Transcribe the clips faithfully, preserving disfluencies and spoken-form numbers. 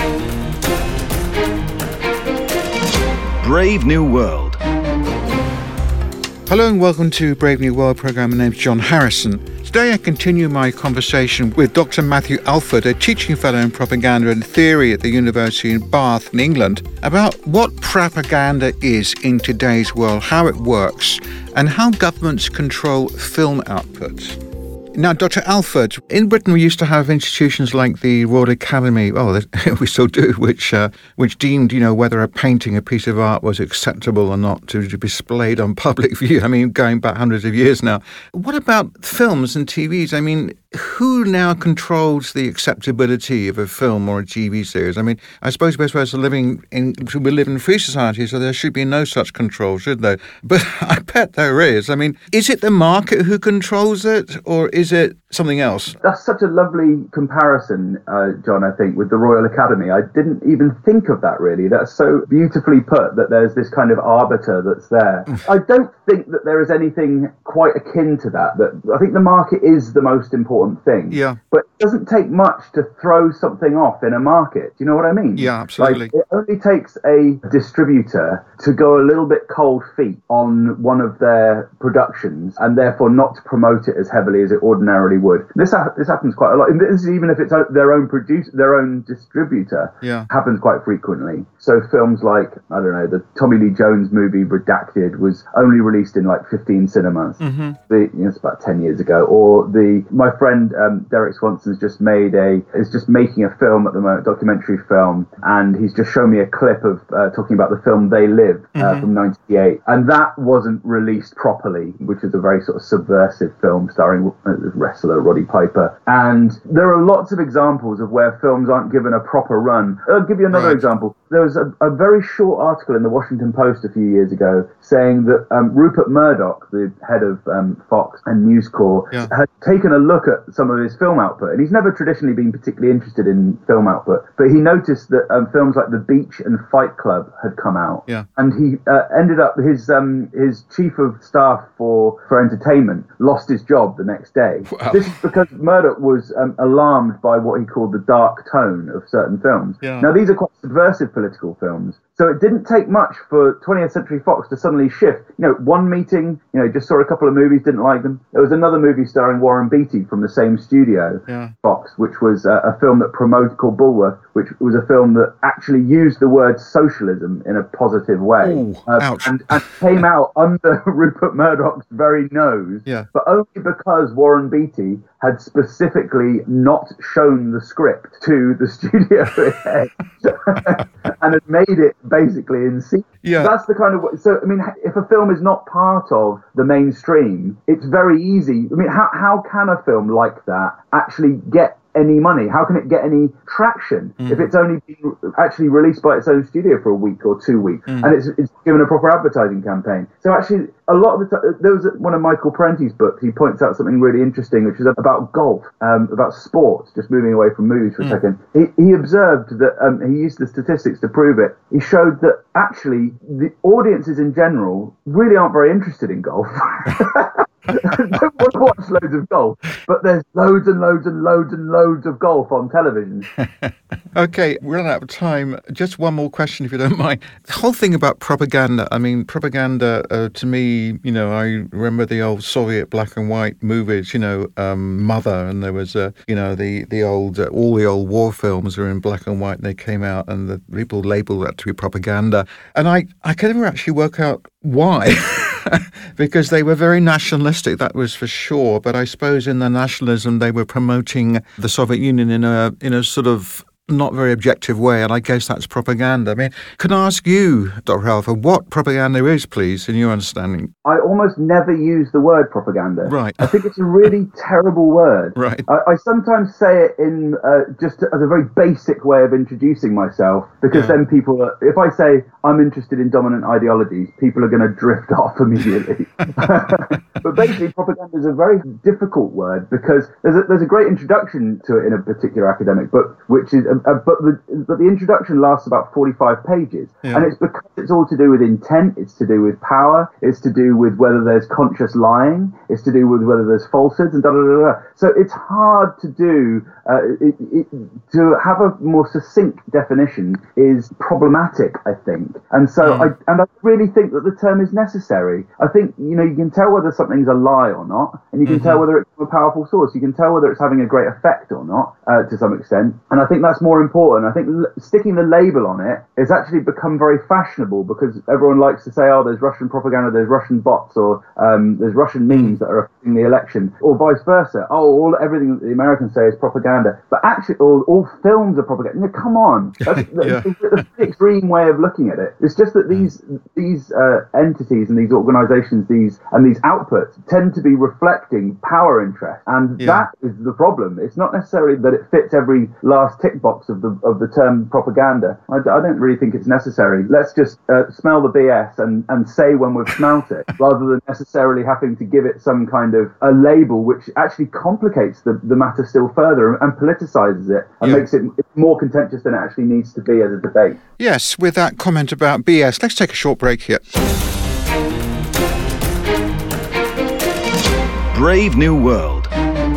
Brave New World. Hello and welcome to Brave New World programme. My name's John Harrison. Today I continue my conversation with Doctor Matthew Alford, a teaching fellow in propaganda and theory at the University in Bath in England, about what propaganda is in today's world, how it works, and how governments control film output. Now, Doctor Alford, in Britain we used to have institutions like the Royal Academy, oh, we still do, which uh, which deemed, you know, whether a painting, a piece of art was acceptable or not to be displayed on public view. I mean, going back hundreds of years now. What about films and T Vs? I mean, who now controls the acceptability of a film or a T V series? I mean, I suppose best ways of living in, we live in a free society, so there should be no such control, should there? But I bet there is. I mean, is it the market who controls it, or is it something else? That's such a lovely comparison, uh, John, I think, with the Royal Academy. I didn't even think of that, really. That's so beautifully put, that there's this kind of arbiter that's there. I don't think that there is anything quite akin to that. That I think the market is the most important thing. Yeah. But it doesn't take much to throw something off in a market. Do you know what I mean? Yeah, absolutely. Like, it only takes a distributor to go a little bit cold feet on one of their productions and therefore not to promote it as heavily as it ordinarily would. This ha- this happens quite a lot. And this is even if it's their own producer, their own distributor. Yeah. Happens quite frequently. So films like, I don't know, the Tommy Lee Jones movie Redacted was only released in like fifteen cinemas. Mm-hmm. The, you know, it's about ten years ago. Or the my friend um, Derek Swanson's just made a is just making a film at the moment, documentary film, and he's just shown me a clip of uh, talking about the film They Live uh, mm-hmm. from ninety-eight, and that wasn't released properly, which is a very sort of subversive film starring uh, wrestler Roddy Piper. And there are lots of examples of where films aren't given a proper run. I'll give you another Right. example. There was a, a very short article in the Washington Post a few years ago saying that um, Rupert Murdoch, the head of um, Fox and News Corp, Yeah. had taken a look at some of his film output. And he's never traditionally been particularly interested in film output, but he noticed that um, films like The Beach and Fight Club had come out. Yeah. And he uh, ended up, his um, his chief of staff for, for entertainment lost his job the next day. Wow. This is because Murdoch was um, alarmed by what he called the dark tone of certain films. Yeah. Now, these are quite subversive political films. So it didn't take much for twentieth Century Fox to suddenly shift. You know, one meeting, you know, just saw a couple of movies, didn't like them. There was another movie starring Warren Beatty from the same studio, Yeah. Fox, which was uh, a film that promoted, called Bulworth, which was a film that actually used the word socialism in a positive way. Ooh, Uh, ouch. and, and came out under Rupert Murdoch's very nose, Yeah. but only because Warren Beatty had specifically not shown the script to the studio head and had made it basically in secret. Yeah. That's the kind of, so I mean, if a film is not part of the mainstream, it's very easy. I mean, how how can a film like that actually get any money? How can it get any traction Mm. if it's only been actually released by its own studio for a week or two weeks Mm. and it's, it's given a proper advertising campaign? So actually, a lot of the time, there was one of Michael Parenti's books, he points out something really interesting, which is about golf, um, about sports, just moving away from movies for a Mm. second. He, he observed that, um, he used the statistics to prove it. He showed that actually the audiences in general really aren't very interested in golf. Don't want to watch loads of golf, but there's loads and loads and loads and loads of golf on television. Okay, we're running out of time. Just one more question, if you don't mind. The whole thing about propaganda, I mean, propaganda, uh, to me, you know, I remember the old Soviet black and white movies, you know, um, Mother, and there was, uh, you know, the, the old, uh, all the old war films were in black and white, and they came out, and the people labelled that to be propaganda. And I, I could never actually work out why. Because they were very nationalistic, that was for sure. But I suppose in their nationalism, they were promoting the Soviet Union in a in a sort of not very objective way, and I guess that's propaganda. I mean, can I ask you, Doctor Alford, what propaganda is, please, in your understanding? I almost never use the word propaganda. Right. I think it's a really terrible word. Right. I, I sometimes say it in uh, just as a very basic way of introducing myself, because Yeah. then people, are, if I say I'm interested in dominant ideologies, people are going to drift off immediately. But basically, propaganda is a very difficult word, because there's a, there's a great introduction to it in a particular academic book, which is uh, but the but the introduction lasts about forty-five pages, yeah. and it's because it's all to do with intent, it's to do with power, it's to do with whether there's conscious lying, it's to do with whether there's falsehoods, and da da da da. So it's hard to do. Uh, it, it, to have a more succinct definition is problematic, I think, and so mm. I and I really think that the term is necessary. I think you know you can tell whether something's a lie or not, and you can mm-hmm. tell whether it's from a powerful source. You can tell whether it's having a great effect or not, uh, to some extent. And I think that's more important. I think l- sticking the label on it has actually become very fashionable because everyone likes to say, "Oh, there's Russian propaganda, there's Russian bots, or um, there's Russian memes that are affecting the election," or vice versa. Oh, all everything that the Americans say is propaganda, but actually, all, all films are propaganda. No, come on, that's, yeah. that's, that's the extreme way of looking at it. It's just that these these uh, entities and these organisations, these and these outputs tend to be reflecting power interest, and yeah. that is the problem. It's not necessarily that it fits every last tick box of the of the term propaganda. I, I don't really think it's necessary. Let's just uh, smell the B S and, and say when we've smelt it, rather than necessarily having to give it some kind of a label which actually complicates the, the matter still further and, and politicizes it and yeah. makes it more contentious than it actually needs to be as a debate. Yes, with that comment about B S, let's take a short break here. Brave New World.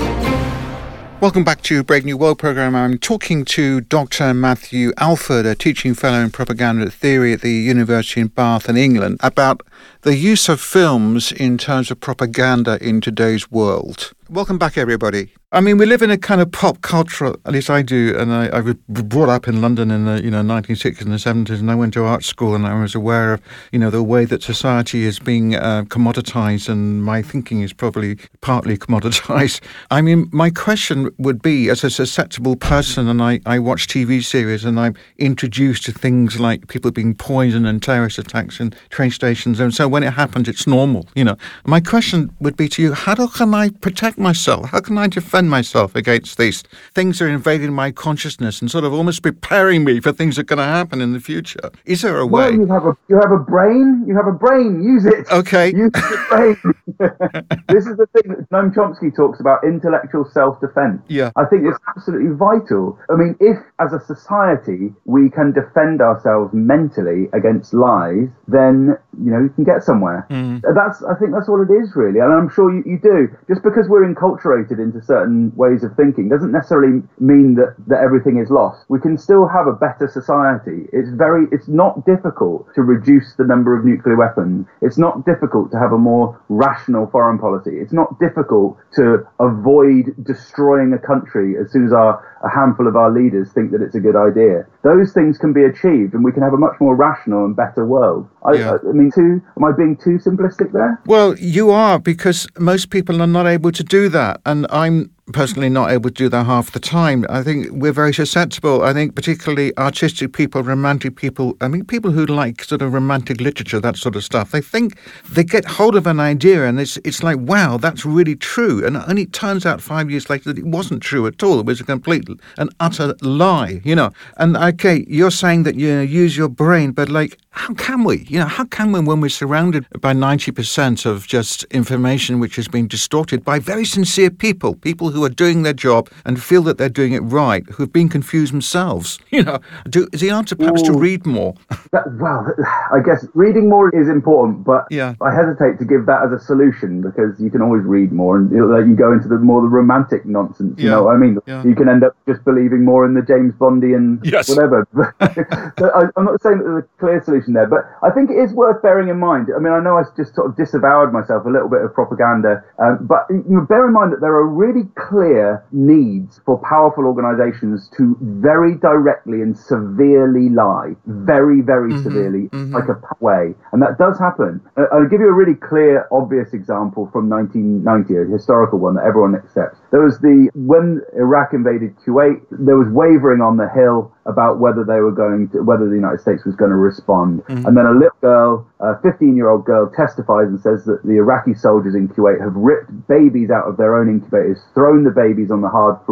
Welcome back to Brave New World programme. I'm talking to Doctor Matthew Alford, a teaching fellow in propaganda theory at the University in Bath in England, about the use of films in terms of propaganda in today's world. Welcome back, everybody. I mean, we live in a kind of pop culture, at least I do, and I, I was brought up in London in the you know nineteen sixties and the seventies, and I went to art school, and I was aware of you know the way that society is being uh, commoditized, and my thinking is probably partly commoditized. I mean, my question would be, as a susceptible person, and I, I watch T V series, and I'm introduced to things like people being poisoned and terrorist attacks in train stations, and so when it happens, it's normal. You know, my question would be to you: how do, can I protect myself? How can I defend myself against these things that are invading my consciousness and sort of almost preparing me for things that are going to happen in the future? Is there a way? Well, you have a you have a brain. You have a brain. Use it. Okay. Use the brain. This is the thing that Noam Chomsky talks about: intellectual self-defense. Yeah. I think it's absolutely vital. I mean, if as a society we can defend ourselves mentally against lies, then you know you can get somewhere. Mm. That's I think that's what it is really, and I'm sure you, you do. Just because we're enculturated into certain ways of thinking doesn't necessarily mean that, that everything is lost. We can still have a better society. It's very, it's not difficult to reduce the number of nuclear weapons. It's not difficult to have a more rational foreign policy. It's not difficult to avoid destroying a country as soon as our, a handful of our leaders think that it's a good idea. Those things can be achieved, and we can have a much more rational and better world. I, yeah. I, I mean, too, am I being too simplistic there? Well, you are, because most people are not able to do that, and I'm personally not able to do that half the time. I think we're very susceptible. I think particularly artistic people, romantic people, I mean people who like sort of romantic literature, that sort of stuff, they think they get hold of an idea and it's it's like, wow, that's really true. And only it turns out five years later that it wasn't true at all. It was a complete and utter lie, you know. And okay, you're saying that you know, use your brain, but like, how can we? You know, how can we when we're surrounded by ninety percent of just information which has been distorted by very sincere people, people who are doing their job and feel that they're doing it right, who have been confused themselves? You know, do, is the answer perhaps Ooh, to read more? That, well, I guess reading more is important, but yeah. I hesitate to give that as a solution because you can always read more and you, know, you go into the more the romantic nonsense. You yeah. know what I mean? Yeah. You can end up just believing more in the James Bondian yes. whatever. So I, I'm not saying that there's a clear solution there, but I think it is worth bearing in mind. I mean, I know I just sort of disavowed myself a little bit of propaganda, um, but you know, bear in mind that there are really clear needs for powerful organizations to very directly and severely lie, very, very mm-hmm, severely, mm-hmm. like a way. And that does happen. Uh, I'll give you a really clear, obvious example from nineteen ninety, a historical one that everyone accepts. There was the, when Iraq invaded Kuwait, there was wavering on the Hill about whether they were going to, whether the United States was going to respond. Mm-hmm. And then a little girl, a fifteen-year-old girl, testifies and says that the Iraqi soldiers in Kuwait have ripped babies out of their own incubators, thrown the babies on the hard floor,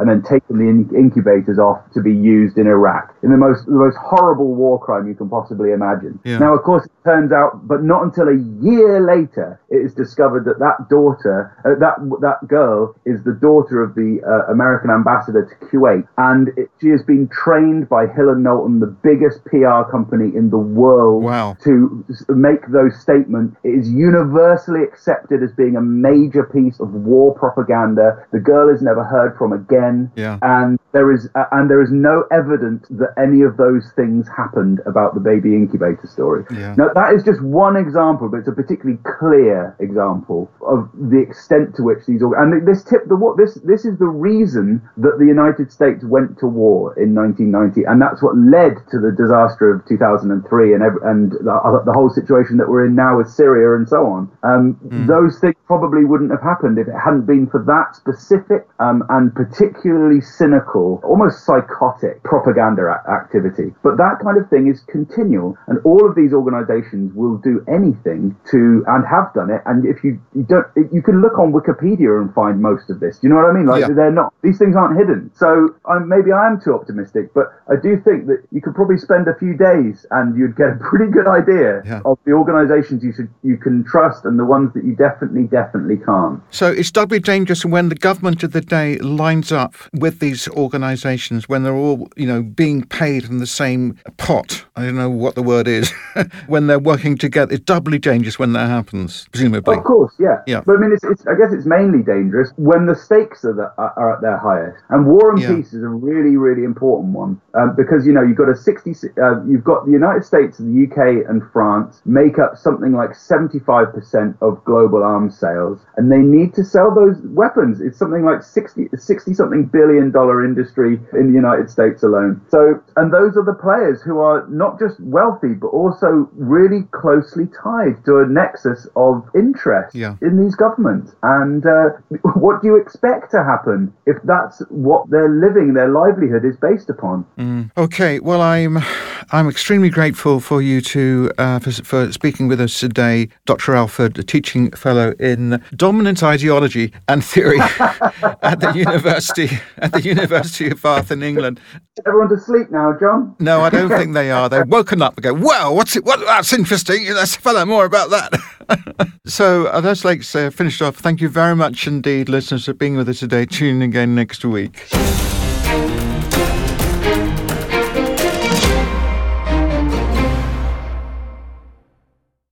and then taken the in- incubators off to be used in Iraq in the most the most horrible war crime you can possibly imagine. Yeah. Now, of course, it turns out, but not until a year later, it is discovered that that daughter, uh, that that girl, is the daughter of the uh, American ambassador to Kuwait, and it, she has been trained by Hill and Knowlton, the biggest P R company in the world, wow. to make those statements. It is universally accepted as being a major piece of war propaganda. The girl is never heard from again, yeah. and there is uh, and there is no evidence that any of those things happened about the baby incubator story. Yeah. Now, that is just one example, but it's a particularly clear example of the extent to which these org- and this tip the what this this is the reason that the United States went to war in nineteen ninety, and that's what led to the disaster of two thousand three and every, and the, the whole situation that we're in now with Syria and so on. Um, mm. Those things probably wouldn't have happened if it hadn't been for that specific um, and particularly cynical, almost psychotic propaganda a- activity. But that kind of thing is continual, and all of these organizations will do anything to, and have done it. And if you, you don't, you can look on Wikipedia and find most of this. Do you know what I mean? Like, yeah. They're not, these things aren't hidden. So I'm, maybe I am too optimistic, but I do think that you could probably spend a few days and you'd get a pretty good idea yeah. of the organizations you should, you can trust and the ones that you definitely, definitely can't. So it's doubly dangerous when the government of the day lines up with these organizations, when they're all, you know, being paid from the same pot. I don't know what the word is. When they're working together, it's doubly dangerous when that happens, presumably. Of course, yeah. yeah. But I mean, it's, it's, I guess it's mainly dangerous when the stakes are, the, are, are at their highest. And War and yeah. Peace is a really, really important one um, because, you know, you've got a sixty, uh, you've got the United States, the U K and France make up something like seventy-five percent of global arms sales, and they need to sell those weapons. It's something like sixty, sixty something billion dollar industry in the United States alone. So, and those are the players who are not just wealthy, but also really closely tied to a nexus of interest yeah. in these governments. And uh, what do you expect to happen if that's what their living, their livelihood is based upon? Mm. Okay, well, I'm I'm extremely grateful for you to uh, for, for speaking with us today, Doctor Alford, a teaching fellow in dominant ideology and theory at the university at the University of Bath in England. Everyone's asleep now, John. No, I don't think they are. They've woken up and go, "Well, what's it? What? That's interesting. Let's find out more about that." So uh, that's like uh, finished off. Thank you very much indeed, listeners, for being with us today. Tune in again next week.